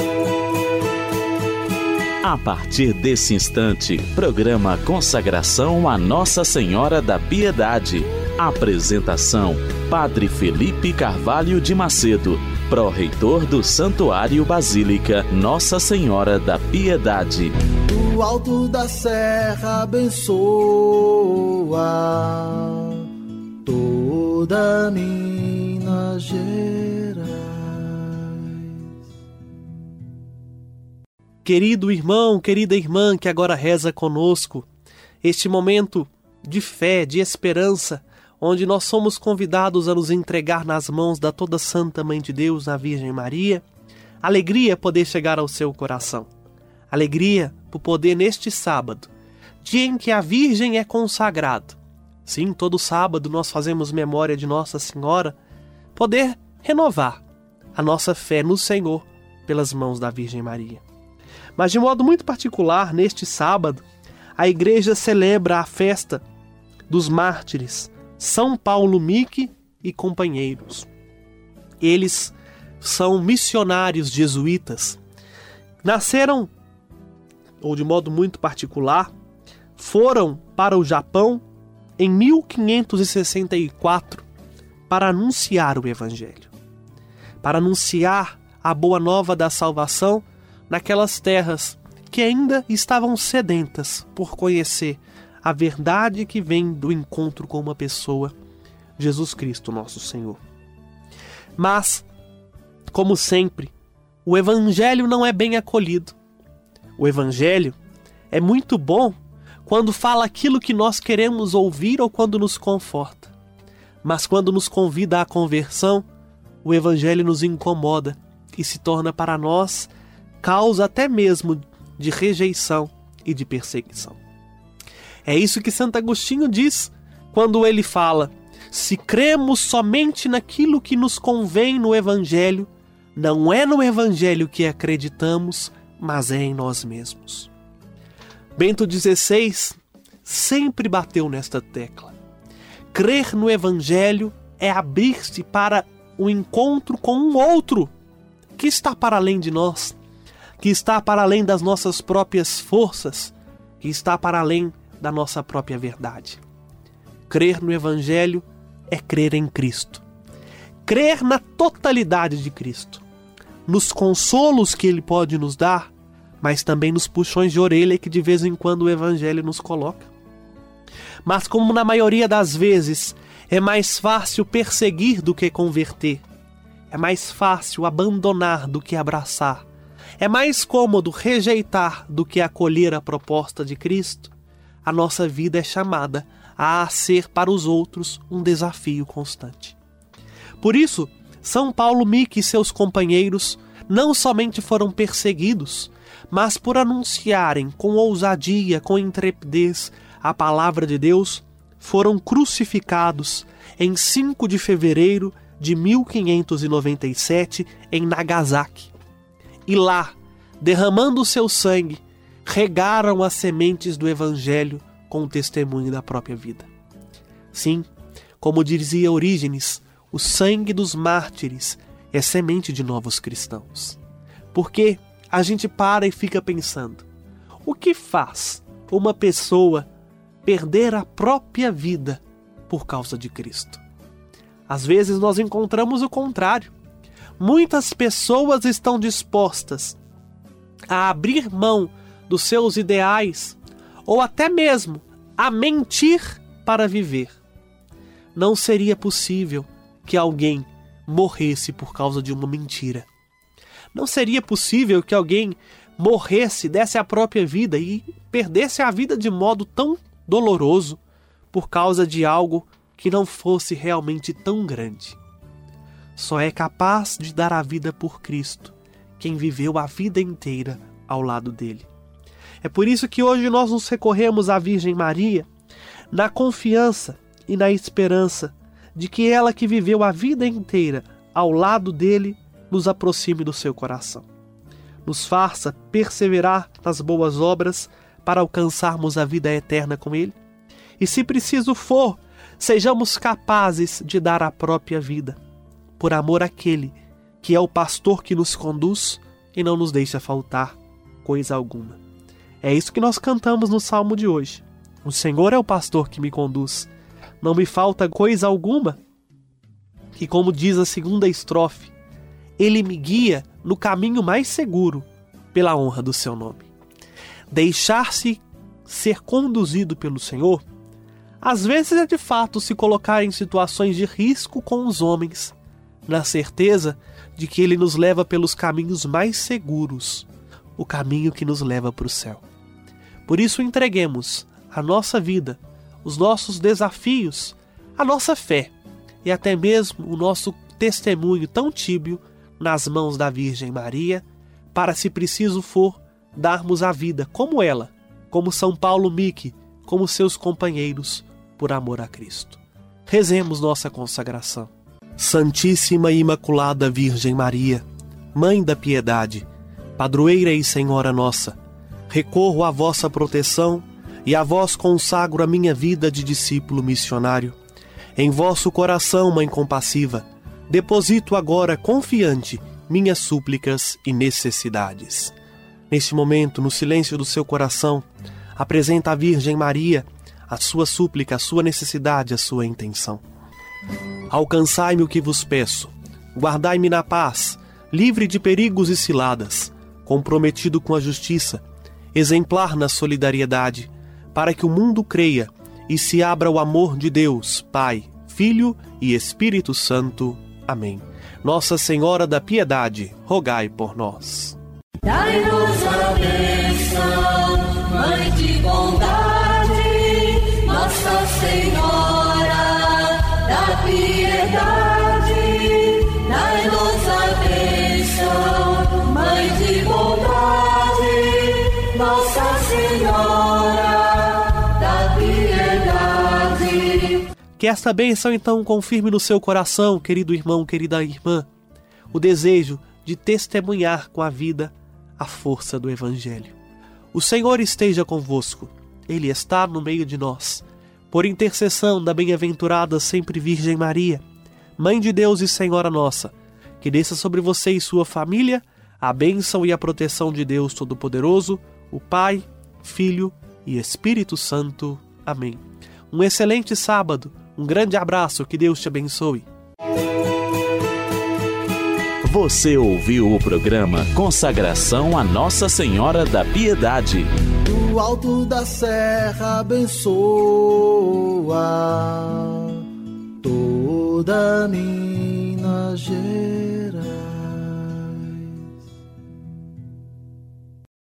A partir desse instante, programa Consagração a Nossa Senhora da Piedade. Apresentação: Padre Felipe Carvalho de Macedo, pró-reitor do Santuário Basílica Nossa Senhora da Piedade. Do alto da serra abençoa toda Minas Gerais. Querido irmão, querida irmã que agora reza conosco, este momento de fé, de esperança, onde nós somos convidados a nos entregar nas mãos da toda Santa Mãe de Deus, a Virgem Maria, alegria poder chegar ao seu coração. Alegria por poder neste sábado, dia em que a Virgem é consagrada. Sim, todo sábado nós fazemos memória de Nossa Senhora, poder renovar a nossa fé no Senhor pelas mãos da Virgem Maria. Mas de modo muito particular, neste sábado, a Igreja celebra a festa dos mártires São Paulo Mique e companheiros. Eles são missionários jesuítas. Nasceram, ou de modo muito particular, foram para o Japão em 1564 para anunciar o Evangelho, para anunciar a boa nova da salvação naquelas terras que ainda estavam sedentas por conhecer a verdade que vem do encontro com uma pessoa, Jesus Cristo, nosso Senhor. Mas, como sempre, o Evangelho não é bem acolhido. O Evangelho é muito bom quando fala aquilo que nós queremos ouvir ou quando nos conforta. Mas quando nos convida à conversão, o Evangelho nos incomoda e se torna para nós causa até mesmo de rejeição e de perseguição. É isso que Santo Agostinho diz quando ele fala: se cremos somente naquilo que nos convém no Evangelho, não é no Evangelho que acreditamos, mas é em nós mesmos. Bento XVI sempre bateu nesta tecla. Crer no Evangelho é abrir-se para o encontro com um outro que está para além de nós, que está para além das nossas próprias forças, que está para além da nossa própria verdade. Crer no Evangelho é crer em Cristo. Crer na totalidade de Cristo, nos consolos que Ele pode nos dar, mas também nos puxões de orelha que de vez em quando o Evangelho nos coloca. Mas como na maioria das vezes é mais fácil perseguir do que converter, é mais fácil abandonar do que abraçar, é mais cômodo rejeitar do que acolher a proposta de Cristo, a nossa vida é chamada a ser para os outros um desafio constante. Por isso, São Paulo Mique e seus companheiros não somente foram perseguidos, mas por anunciarem com ousadia, com intrepidez, a palavra de Deus, foram crucificados em 5 de fevereiro de 1597 em Nagasaki. E lá, derramando o seu sangue, regaram as sementes do Evangelho com o testemunho da própria vida. Sim, como dizia Orígenes, o sangue dos mártires é semente de novos cristãos. Porque a gente para e fica pensando, o que faz uma pessoa perder a própria vida por causa de Cristo? Às vezes nós encontramos o contrário. Muitas pessoas estão dispostas a abrir mão dos seus ideais ou até mesmo a mentir para viver. Não seria possível que alguém morresse por causa de uma mentira. Não seria possível que alguém morresse, desse a própria vida e perdesse a vida de modo tão doloroso por causa de algo que não fosse realmente tão grande. Só é capaz de dar a vida por Cristo quem viveu a vida inteira ao lado dele. É por isso que hoje nós nos recorremos à Virgem Maria na confiança e na esperança de que ela que viveu a vida inteira ao lado dele nos aproxime do seu coração. Nos faça perseverar nas boas obras para alcançarmos a vida eterna com ele. E se preciso for, sejamos capazes de dar a própria vida, por amor àquele que é o pastor que nos conduz e não nos deixa faltar coisa alguma. É isso que nós cantamos no Salmo de hoje. O Senhor é o pastor que me conduz, não me falta coisa alguma. E como diz a segunda estrofe, Ele me guia no caminho mais seguro, pela honra do seu nome. Deixar-se ser conduzido pelo Senhor, às vezes é de fato se colocar em situações de risco com os homens, na certeza de que Ele nos leva pelos caminhos mais seguros, o caminho que nos leva para o céu. Por isso entreguemos a nossa vida, os nossos desafios, a nossa fé e até mesmo o nosso testemunho tão tíbio nas mãos da Virgem Maria, para, se preciso for, darmos a vida como ela, como São Paulo Mique, como seus companheiros, por amor a Cristo. Rezemos nossa consagração. Santíssima e Imaculada Virgem Maria, Mãe da Piedade, Padroeira e Senhora nossa, recorro à vossa proteção e a vós consagro a minha vida de discípulo missionário. Em vosso coração, Mãe compassiva, deposito agora confiante minhas súplicas e necessidades. Neste momento, no silêncio do seu coração, apresenta à Virgem Maria a sua súplica, a sua necessidade, a sua intenção. Alcançai-me o que vos peço, guardai-me na paz, livre de perigos e ciladas, comprometido com a justiça, exemplar na solidariedade, para que o mundo creia e se abra o amor de Deus, Pai, Filho e Espírito Santo. Amém. Nossa Senhora da Piedade, rogai por nós. Dai-nos a bênção, Mãe de bondade, Nossa Senhora da Piedade. Dai-nos a bênção, Mãe de bondade, Nossa Senhora da Piedade. Que esta bênção então confirme no seu coração, querido irmão, querida irmã, o desejo de testemunhar com a vida a força do Evangelho. O Senhor esteja convosco, Ele está no meio de nós. Por intercessão da bem-aventurada sempre Virgem Maria, Mãe de Deus e Senhora nossa, que desça sobre você e sua família a bênção e a proteção de Deus Todo-Poderoso, o Pai, Filho e Espírito Santo. Amém. Um excelente sábado, um grande abraço, que Deus te abençoe. Você ouviu o programa Consagração a Nossa Senhora da Piedade. Do alto da serra abençoa toda Minas Gerais.